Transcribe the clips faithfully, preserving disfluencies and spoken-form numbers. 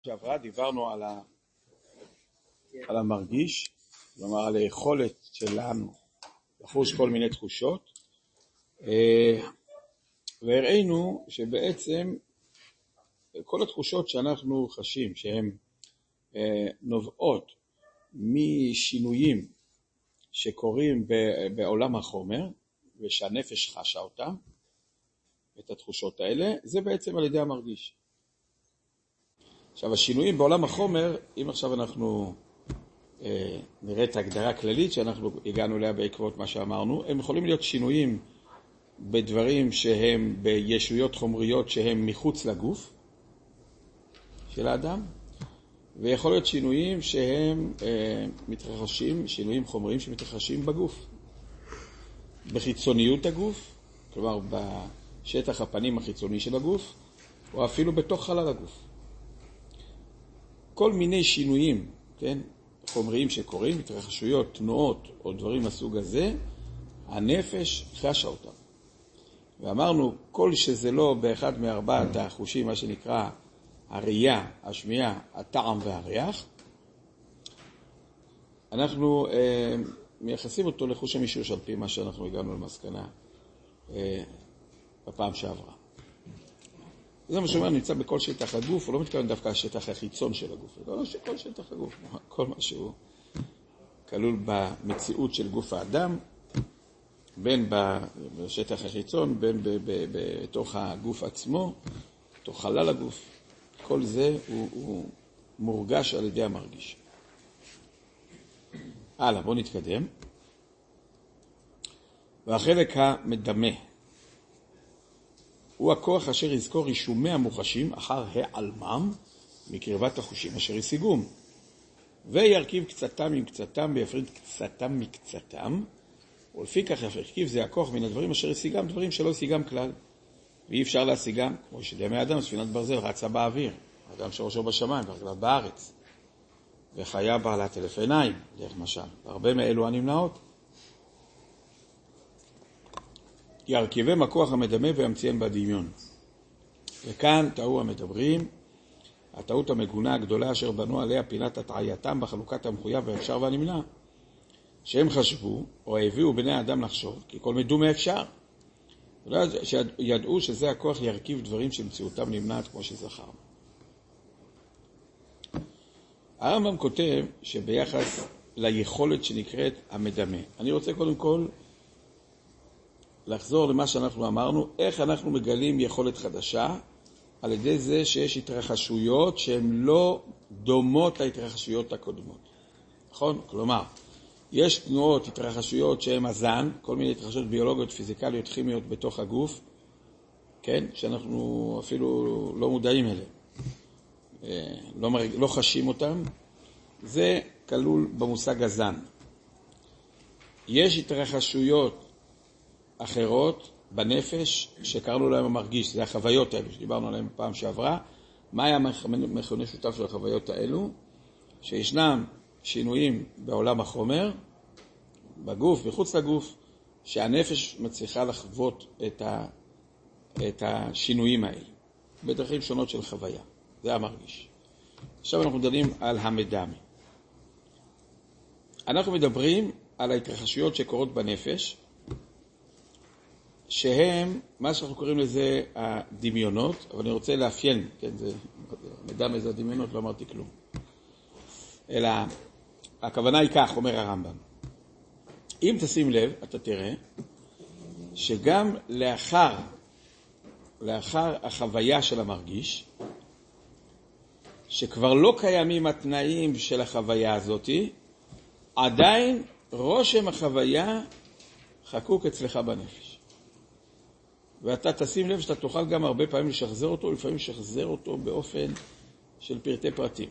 שעברה דיברנו על, ה... על המרגיש, כלומר על היכולת שלנו לחוש כל מיני תחושות, והראינו שבעצם כל התחושות שאנחנו חשים, שהן נובעות משינויים שקורים בעולם החומר, ושהנפש חשה אותם, את התחושות האלה, זה בעצם על ידי המרגיש. עכשיו, השינויים בעולם החומר, אם עכשיו אנחנו אה, נראה את ההגדרה הכללית שאנחנו הגענו אליה בעקבות מה שאמרנו, הם יכולים להיות שינויים בדברים שהם בישויות חומריות שהם מחוץ לגוף של האדם, ויכול להיות שינויים שהם אה, מתרחשים, שינויים חומריים שמתרחשים בגוף, בחיצוניות הגוף, כלומר בשטח הפנים החיצוני של הגוף, או אפילו בתוך חלל הגוף. כל מיני שינויים, כן, חומריים שקורים, התרחשויות, תנועות או דברים מסוג הזה, הנפש חשה אותם. ואמרנו, כל שזה לא באחד מארבעת החושים, מה שנקרא הראייה, השמיעה, הטעם והריח, אנחנו אה, מייחסים אותו לחוש המישוש על פי מה שאנחנו הגענו למסקנה אה, בפעם שעברה. זה מה שאומר, נמצא בכל שטח הגוף, הוא לא מתכוון דווקא השטח החיצון של הגוף, לא שכל שטח הגוף, כל מה שהוא כלול במציאות של גוף האדם, בין בשטח החיצון, בין בתוך הגוף עצמו, בתוך חלל הגוף, כל זה הוא, הוא מורגש על ידי המרגיש. הלאה, בואו נתקדם. והחלק המדמה, הוא הכוח אשר יזכור רישומי המוחשים אחר העלמם מקרבת החושים אשר ישיגום, וירכיב קצתם עם קצתם ויפריד קצתם מקצתם, ולפי כך ירכיב זה הכוח מן הדברים אשר ישיגם, דברים שלא ישיגם כלל, ואי אפשר להשיגם, כמו שדמי אדם, ספינת ברזל רצה באוויר, אדם שראשו בשמיים ורגליו בארץ, וחיה בעלת אלף עיניים, דרך משל, והרבה מאלו הנמנעות. ירכיבם הכוח המדמה וימציאן בדמיון. וכאן טעו המדברים, הטעות המגונה הגדולה אשר בנו עליה פינת הטעייתם בחלוקת המחויב והאפשר והנמנע, שהם חשבו או הביאו בני האדם לחשוב, כי כל מדומה אפשר. שידעו שזה הכוח ירכיב דברים שמציאותם נמנעת כמו שזכרנו. הרמב"ם כותב שביחס ליכולת שנקראת המדמה, אני רוצה קודם כל לחזור למה שאנחנו אמרנו, איך אנחנו מגלים יכולת חדשה, על ידי זה שיש התרחשויות שהן לא דומות להתרחשויות הקודמות. נכון? כלומר, יש תנועות, התרחשויות שהן הזן, כל מיני התרחשויות ביולוגיות, פיזיקליות, כימיות בתוך הגוף, כן? שאנחנו אפילו לא מודעים אליהם, לא, מרג... לא חשים אותם, זה כלול במושג הזן. יש התרחשויות אחרות בנפש שקראנו להם המרגיש, זה החוויות האלו שדיברנו עליהם בפעם שעברה. מה היה מכנה שותף של החוויות האלו? שישנם שינויים בעולם החומר, בגוף, בחוץ לגוף, שהנפש מצליחה לחוות את, ה, את השינויים האלה, בדרכים שונות של חוויה. זה המרגיש. עכשיו אנחנו מדברים על המדמה. אנחנו מדברים על ההתרחשויות שקורות בנפש, שהם, מה שאנחנו קוראים לזה הדמיונות, אבל אני רוצה לאפיין, כן, זה, מדמה זה הדמיונות, לא אמרתי כלום. אלא, הכוונה היא כך, אומר הרמב"ם. אם תשים לב, אתה תראה, שגם לאחר, לאחר החוויה של המרגיש, שכבר לא קיימים התנאים של החוויה הזאת, עדיין רושם החוויה חקוק אצלך בנפש. ואתה תשים לב שאתה תוכל גם הרבה פעמים לשחזר אותו, ולפעמים לשחזר אותו באופן של פרטי פרטים.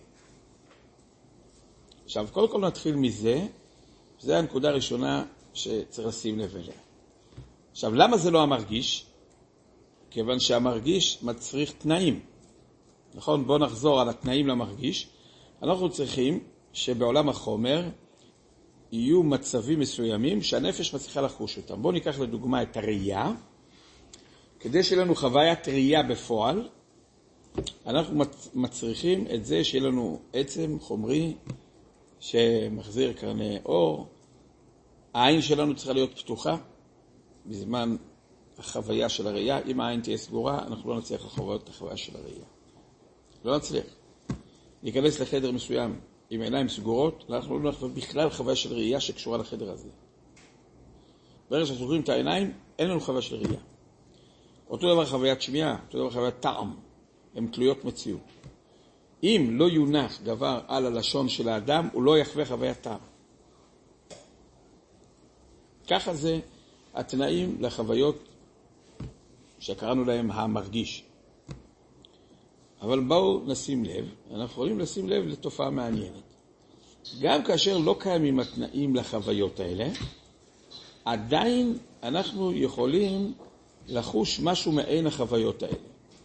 עכשיו, קודם כל נתחיל מזה, זה הנקודה הראשונה שצריך לשים לב אליה. עכשיו, למה זה לא המרגיש? כיוון שהמרגיש מצריך תנאים. נכון? בואו נחזור על התנאים למרגיש. אנחנו צריכים שבעולם החומר יהיו מצבים מסוימים שהנפש מצליחה לחוש אותם. בואו ניקח לדוגמה את הראייה. כדי שיהיה לנו חוויית ראייה בפועל, אנחנו מצריכים את זה שיהיה לנו עצם חומרי שמחזיר קרני אור. העין שלנו צריכה להיות פתוחה בזמן החוויה של הראייה. אם העין תהיה סגורה, אנחנו לא נצליח לחוות את החוויה של הראייה. לא נצליח. ניכנס לחדר מסוים עם עיניים סגורות, אנחנו לא נחוות בכלל חוויה של ראייה שקשורה לחדר הזה. ברגע שסוגרים את העיניים, אין לנו חוויה של ראייה. אותו דבר חוויית שמיעה, אותו דבר חוויית טעם. הן תלויות מציאות. אם לא יונח דבר על הלשון של האדם, הוא לא יחווה חוויית טעם. ככה זה התנאים לחוויות שקראנו להם המרגיש. אבל בואו נשים לב, אנחנו יכולים לשים לב לתופעה מעניינת. גם כאשר לא קיימים התנאים לחוויות האלה, עדיין אנחנו יכולים לחוש משהו מעין החוויות האלה.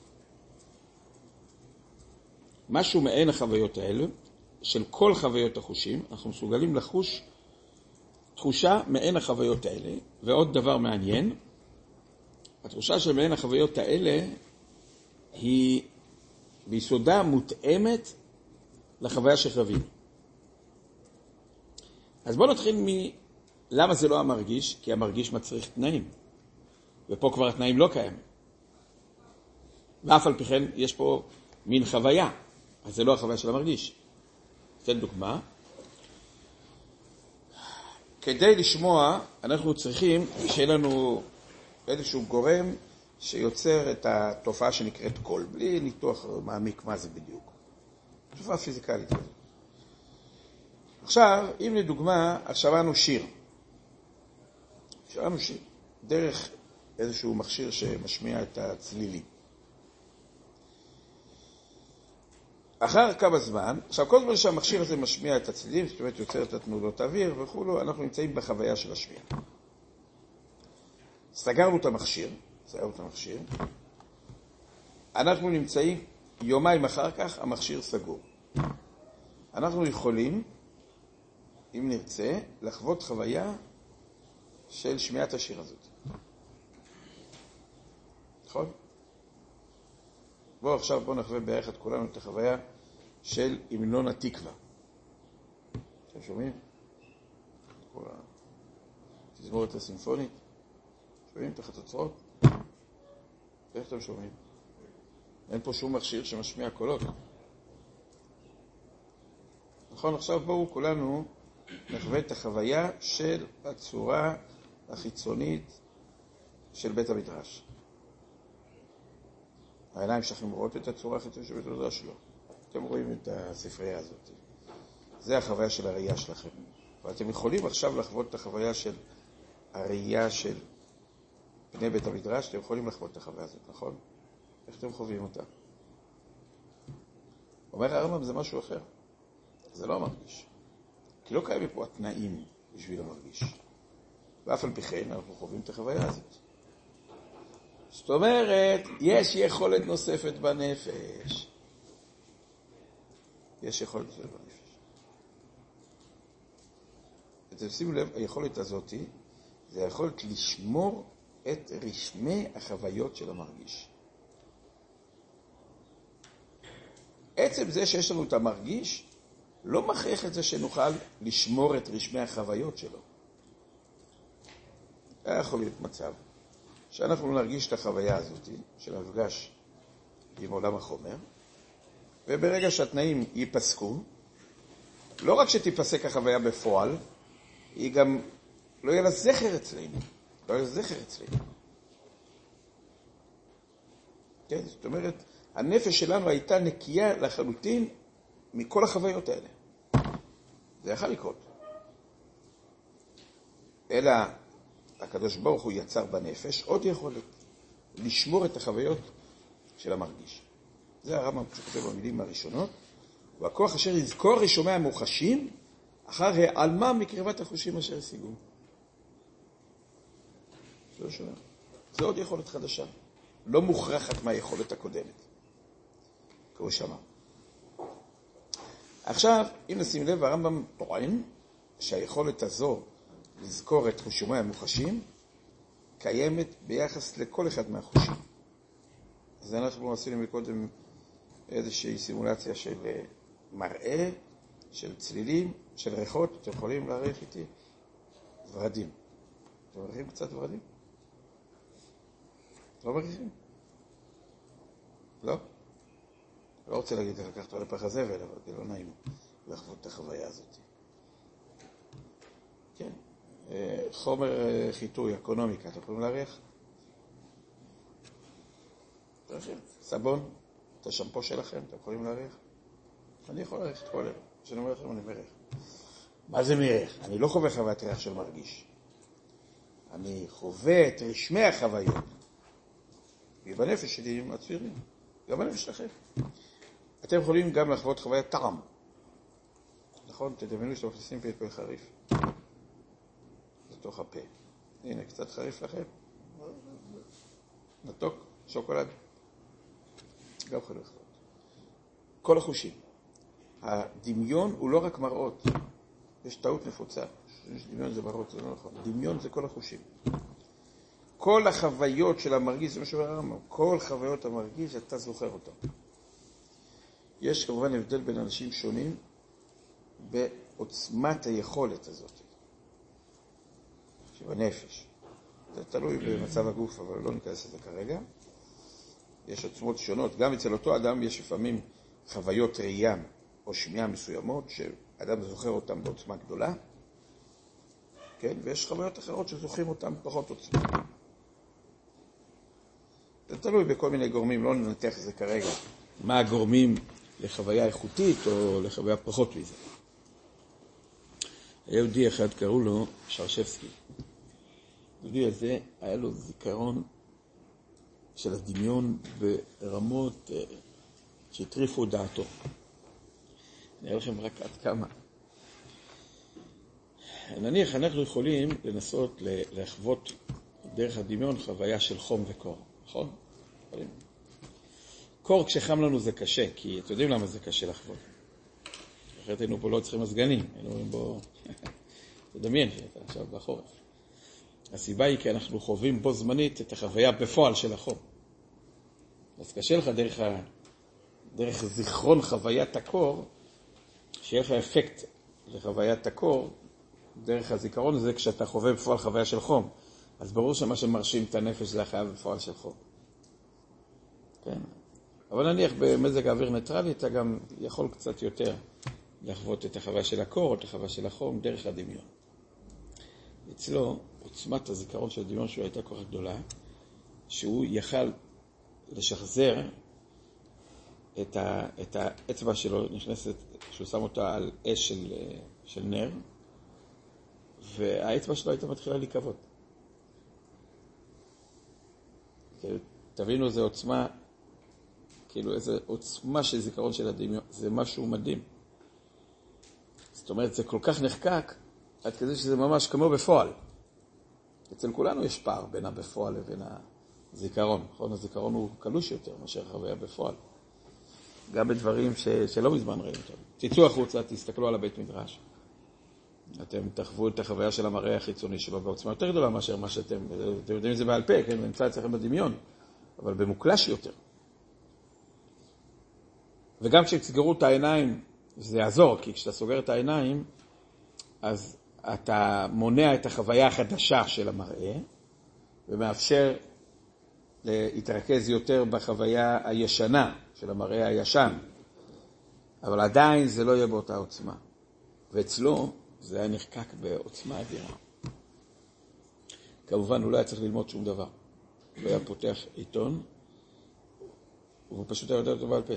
משהו מעין החוויות האלה, של כל חוויות החושים, אנחנו מסוגלים לחוש תחושה מעין החוויות האלה. ועוד דבר מעניין, התחושה של מעין החוויות האלה היא ביסודה מותאמת לחוויה שחווינו. אז בואו נתחיל מ... למה זה לא המרגיש? כי המרגיש מצריך תנאים. ופה כבר התנאים לא קיימים. ואף על פי כן יש פה מין חוויה. אז זה לא החוויה של המרגיש. אתן דוגמה. כדי לשמוע, אנחנו צריכים שיהיה לנו איזשהו גורם שיוצר את התופעה שנקראת קול, בלי ניתוח מעמיק מה זה בדיוק. תופעה פיזיקלית. עכשיו, אם לדוגמה, שמענו שיר. שמענו שיר. דרך איזשהו מכשיר שמשמיע את הצלילים. אחר כמה זמן, עכשיו כל זמן שהמכשיר הזה משמיע את הצלילים, זאת אומרת יוצר את התנודות האוויר וכו', אנחנו נמצאים בחוויה של השמיעה. סגרנו את המכשיר, סגרנו את המכשיר, אנחנו נמצאים יומיים אחר כך, המכשיר סגור. אנחנו יכולים, אם נרצה, לחוות חוויה של שמיעת השיר הזאת. נכון? בואו עכשיו בואו נחווה ביחד כולנו את החוויה של המנון התקווה. אתם שומעים? תזמורת הסימפונית. שומעים את החצוצרות? איך אתם שומעים? אין פה שום מכשיר שמשמיע קולות. נכון, עכשיו בואו כולנו נחווה את החוויה של הצורה החיצונית של בית המדרש. העיניים שלכם רואות את הצורה החיצונית של בית המדרש? לא. אתם רואים את הספרייה הזאת. זה החוויה של הראייה שלכם. ואתם יכולים עכשיו לחוות את החוויה של הראייה של פני בית המדרש, אתם יכולים לחוות את החוויה הזאת, נכון? איך אתם חווים אותה? אומר הרמב"ם, זה משהו אחר. זה לא המרגיש. כי לא קיימים פה התנאים בשביל המרגיש. ואף על פי כן אנחנו חווים את החוויה הזאת. זאת אומרת, יש יכולת נוספת בנפש. יש יכולת נוספת בנפש. אתם שימו לב, היכולת הזאת זה היכולת לשמור את רשמי החוויות של המרגיש. עצם זה שיש לנו את המרגיש, לא מכריח את זה שנוכל לשמור את רשמי החוויות שלו. היה יכול להיות מצב שאנחנו נרגיש את החוויה הזאת של המפגש עם עולם החומר, וברגע שהתנאים ייפסקו, לא רק שתיפסק החוויה בפועל, היא גם לא יהיה לה זכר אצלנו. לא יהיה לה זכר אצלנו. כן? זאת אומרת, הנפש שלנו הייתה נקייה לחלוטין מכל החוויות האלה. זה יכול לקרות. אלא הקדוש ברוך הוא יצר בנפש עוד יכולת לשמור את החוויות של המרגיש. זה הרמב"ם שכותב במילים הראשונות. והכוח אשר יזכור רשומי המוחשים אחר העלמה מקרבת החושים אשר השיגו. זה לא שונה. זה עוד יכולת חדשה. לא מוכרחת מהיכולת הקודמת. כמו שאמר. עכשיו, אם נשים לב, הרמב"ם טוען שהיכולת הזו לזכור את חושומי המוחשים קיימת ביחס לכל אחד מהחושים. אז אנחנו עשינו מקודם איזושהי סימולציה של מראה, של צלילים, של ריחות. אתם יכולים להעריך איתי? ורדים. אתם מרגישים קצת ורדים? לא מרגישים? לא? לא רוצה להגיד לך לקחת על לפח הזבל, אבל זה לא נעים לחוות את החוויה הזאת. כן. חומר חיטוי, אקונומיקה, אתם יכולים להעריך? סבון, את השמפו שלכם, אתם יכולים להעריך? אני יכול להעריך את כל אלה. כשאני אומר לכם, אני מריח. מה זה מריח? אני לא חווה חוויית ריח של מרגיש. אני חווה את רשמי החוויות. ובנפש שלי מצבירים. גם בנפש שלכם. אתם יכולים גם לחוות חוויית טעם. נכון? תדמיינו שאתם מכניסים פלפל חריף. לתוך הפה. הנה, קצת חריף לכם. מתוק, שוקולד. גם יכולים לחוות. כל החושים. הדמיון הוא לא רק מראות. יש טעות נפוצה. דמיון זה מראות, זה לא נכון. דמיון זה כל החושים. כל החוויות של המרגיש, זה מה שהוא אמר, כל חוויות המרגיש, אתה זוכר אותם. יש כמובן הבדל בין אנשים שונים בעוצמת היכולת הזאת. שבנפש. זה תלוי במצב הגוף, אבל לא ניכנס לזה כרגע. יש עוצמות שונות. גם אצל אותו אדם יש לפעמים חוויות ראייה או שמיעה מסוימות, שאדם זוכר אותם בעוצמה גדולה. כן? ויש חוויות אחרות שזוכרים אותם פחות עוצמה. זה תלוי בכל מיני גורמים, לא ננתח את זה כרגע. מה הגורמים לחוויה איכותית או לחוויה פחות מזה. היהודי אחד קראו לו שרשבסקי. היהודי הזה היה לו זיכרון של הדמיון ברמות שהטריפו דעתו. אני אראה לכם רק עד כמה. נניח אנחנו יכולים לנסות לחוות דרך הדמיון חוויה של חום וקור, נכון? קור כשחם לנו זה קשה, כי אתם יודעים למה זה קשה לחוות. אחרת היינו פה לא צריכים מזגנים, היינו בו... תדמיין שאתה עכשיו בחורף. הסיבה היא כי אנחנו חווים בו זמנית את החוויה בפועל של החום. אז קשה לך דרך, ה... דרך זיכרון חוויית הקור, שיהיה לך אפקט לחוויית הקור, דרך הזיכרון הזה כשאתה חווה בפועל חוויה של חום. אז ברור שמה שמרשים את הנפש זה החוויה בפועל של חום. כן. אבל נניח במזג האוויר ניטרלי, אתה גם יכול קצת יותר לחוות את החוויה של הקור או את החוויה של החום דרך הדמיון. אצלו, עוצמת הזיכרון של הדמיון שלו הייתה כל כך גדולה, שהוא יכל לשחזר את, ה, את האצבע שלו נכנסת, שהוא שם אותה על אש של, של נר, והאצבע שלו הייתה מתחילה להיקוות. תבינו, זה עוצמה, כאילו איזו עוצמה של זיכרון של הדמיון, זה משהו מדהים. זאת אומרת, זה כל כך נחקק, עד כדי שזה ממש כמו בפועל. אצל כולנו יש פער בין הבפועל לבין הזיכרון. נכון? הזיכרון הוא קלוש יותר מאשר חוויה בפועל. גם בדברים ש... שלא מזמן ראינו אותם. תצאו החוצה, תסתכלו על הבית מדרש. אתם תחוו את החוויה של המראה החיצוני שלו בעוצמה יותר גדולה מאשר מה שאתם... אתם יודעים את זה בעל פה, כן? נמצא אצלכם בדמיון. אבל במוקלש יותר. וגם כשתסגרו את העיניים, זה יעזור, כי כשאתה סוגר את העיניים, אז אתה מונע את החוויה החדשה של המראה, ומאפשר להתרכז יותר בחוויה הישנה של המראה הישן. אבל עדיין זה לא יהיה באותה עוצמה. ואצלו זה היה נחקק בעוצמה אדירה. כמובן, הוא לא היה צריך ללמוד שום דבר. הוא היה פותח עיתון, והוא פשוט היה יודע אותו בעל פה.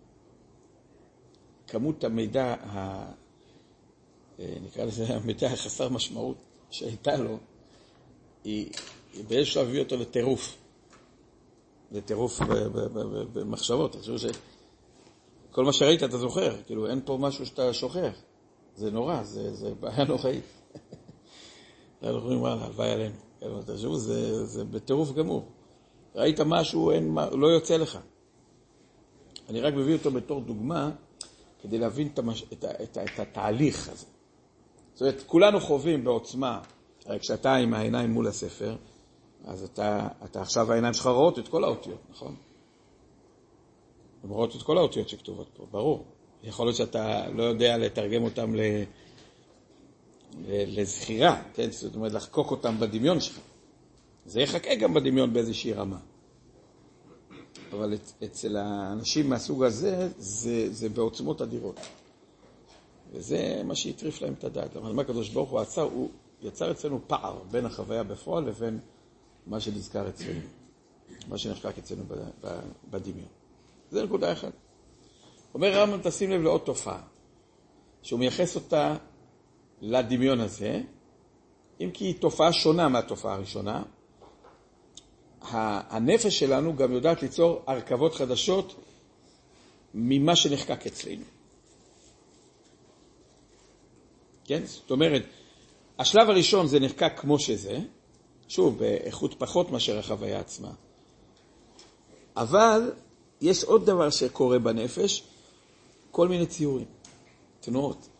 כמות המידע, ה... נקרא לזה המידע החסר משמעות שהייתה לו, היא, היא באיזשהו שלב הביא אותו לטירוף. לטירוף במחשבות. אני חושב שכל מה שראית אתה זוכר, כאילו אין פה משהו שאתה שוכח. זה נורא, זה, זה בעיה נוראית. אנחנו אומרים, וואלה, הלוואי עלינו. תשמעו, זה, זה בטירוף גמור. ראית משהו, אין, לא יוצא לך. אני רק מביא אותו בתור דוגמה, כדי להבין את, המש... את, ה... את, ה... את התהליך הזה. זאת אומרת, כולנו חווים בעוצמה, הרי כשאתה עם העיניים מול הספר, אז אתה, אתה עכשיו העיניים שלך רואות את כל האותיות, נכון? הן רואות את כל האותיות שכתובות פה, ברור. יכול להיות שאתה לא יודע לתרגם אותם ל... לזכירה, כן? זאת אומרת, לחקוק אותם בדמיון שלך. זה יחכה גם בדמיון באיזושהי רמה. אבל אצל האנשים מהסוג הזה, זה, זה בעוצמות אדירות. וזה מה שהטריף להם את הדעת. אבל מה הקדוש ברוך הוא עצר, הוא יצר אצלנו פער בין החוויה בפועל לבין מה שנזכר אצלנו. מה שנחקק אצלנו בדמיון. זה נקודה אחת. אומר הרמב"ם, תשים לב לעוד תופעה, שהוא מייחס אותה לדמיון הזה, אם כי היא תופעה שונה מהתופעה הראשונה. הנפש שלנו גם יודעת ליצור הרכבות חדשות ממה שנחקק אצלנו. כן? זאת אומרת, השלב הראשון זה נחקק כמו שזה, שוב, באיכות פחות מאשר החוויה עצמה. אבל יש עוד דבר שקורה בנפש, כל מיני ציורים, תנועות.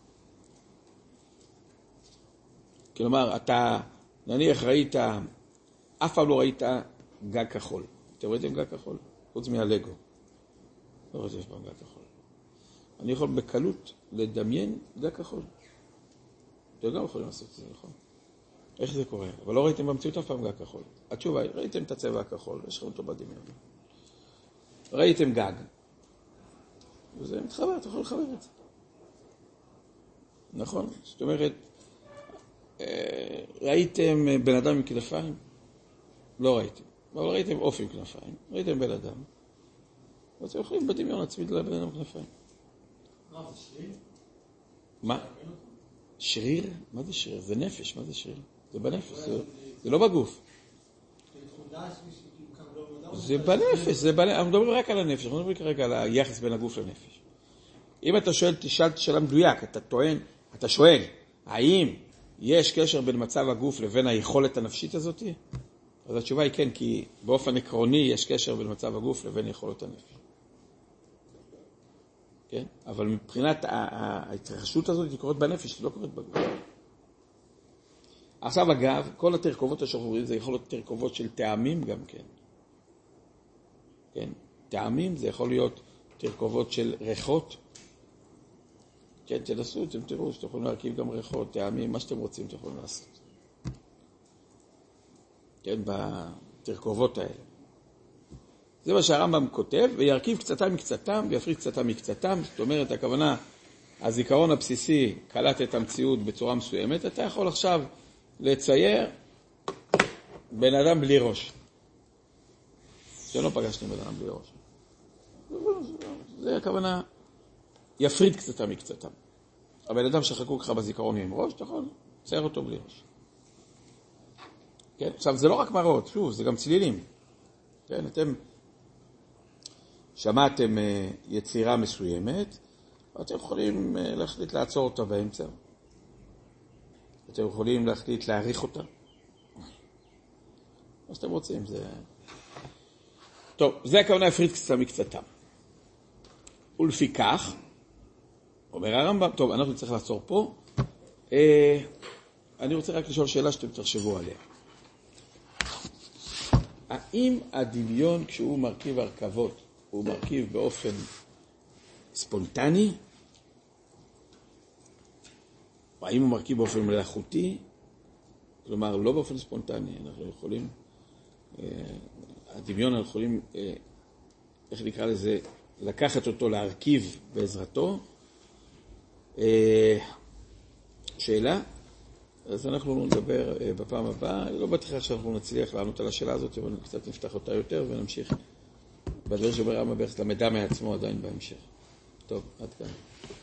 כלומר, אתה נניח ראית, אף פעם לא ראית גג כחול. אתם ראיתם גג כחול? חוץ מהלגו. לא ראיתם אף פעם גג כחול. אני יכול בקלות לדמיין גג כחול. אתם גם יכולים לעשות את זה, נכון? איך זה קורה? אבל לא ראיתם במציאות אף פעם גג כחול. התשובה היא, ראיתם את הצבע הכחול, יש לכם אותו בדמיון. ראיתם גג. וזה מתחבר, אתה יכול לחבר את זה. נכון? זאת אומרת, ראיתם בן אדם עם כנפיים? לא ראיתם. אבל ראיתם אופי עם כנפיים. ראיתם בן אדם. ואתם יכולים בדמיון להצמיד לבן אדם כנפיים. מה, זה שריר? מה? שריר? מה זה שריר? זה נפש, מה זה שריר? זה בנפש, זה לא בגוף. זה בנפש, זה בנפש. אנחנו מדברים רק על הנפש, אנחנו מדברים כרגע על היחס בין הגוף לנפש. אם אתה שואל, תשאל שאלה מדויק, אתה טוען, אתה שואל, האם יש קשר בין מצב הגוף לבין היכולת הנפשית הזאת? אז התשובה היא כן, כי באופן עקרוני יש קשר בין מצב הגוף לבין יכולות הנפש. כן? אבל מבחינת ההתרחשות הזאת היא קורית בנפש, היא לא קורית בגוף. עכשיו אגב, כל התרכובות השחורים זה יכול להיות תרכובות של טעמים גם כן. כן? טעמים זה יכול להיות תרכובות של ריחות. כן, תנסו, אתם תראו שאתם יכולים להרכיב גם ריחות, טעמים, מה שאתם רוצים אתם יכולים לעשות. כן, בתרכובות האלה. זה מה שהרמב"ם כותב, וירכיב קצתם מקצתם ויפריד קצתם מקצתם. זאת אומרת, הכוונה, הזיכרון הבסיסי קלט את המציאות בצורה מסוימת, אתה יכול עכשיו לצייר בן אדם בלי ראש. שלא פגשתם בן אדם בלי ראש. זה הכוונה, יפריד קצתם מקצתם. הבן אדם שחקוק לך בזיכרון עם ראש, אתה יכול לצייר אותו בלי ראש. כן? עכשיו, זה לא רק מראות, שוב, זה גם צלילים. כן? אתם שמעתם יצירה מסוימת, ואתם יכולים להחליט לעצור אותה באמצע. אתם יכולים להחליט להעריך אותה. מה שאתם רוצים, זה... טוב, זה הכוונה הפריד קצת מקצתם. ולפיכך, אומר הרמב"ם, טוב, אנחנו צריך לעצור פה. אה, אני רוצה רק לשאול שאלה שאתם תחשבו עליה. האם הדמיון כשהוא מרכיב הרכבות, הוא מרכיב באופן ספונטני? או האם הוא מרכיב באופן מלאכותי? כלומר, לא באופן ספונטני. אנחנו יכולים, אה, הדמיון אנחנו יכולים, אה, איך נקרא לזה, לקחת אותו להרכיב בעזרתו. אה, שאלה? אז אנחנו נדבר אה, בפעם הבאה. לא בטח שאנחנו נצליח לענות על השאלה הזאת, אבל קצת נפתח אותה יותר ונמשיך בדבר שאומר הרמב"ם ביחס למידע מעצמו עדיין בהמשך. טוב, עד כאן.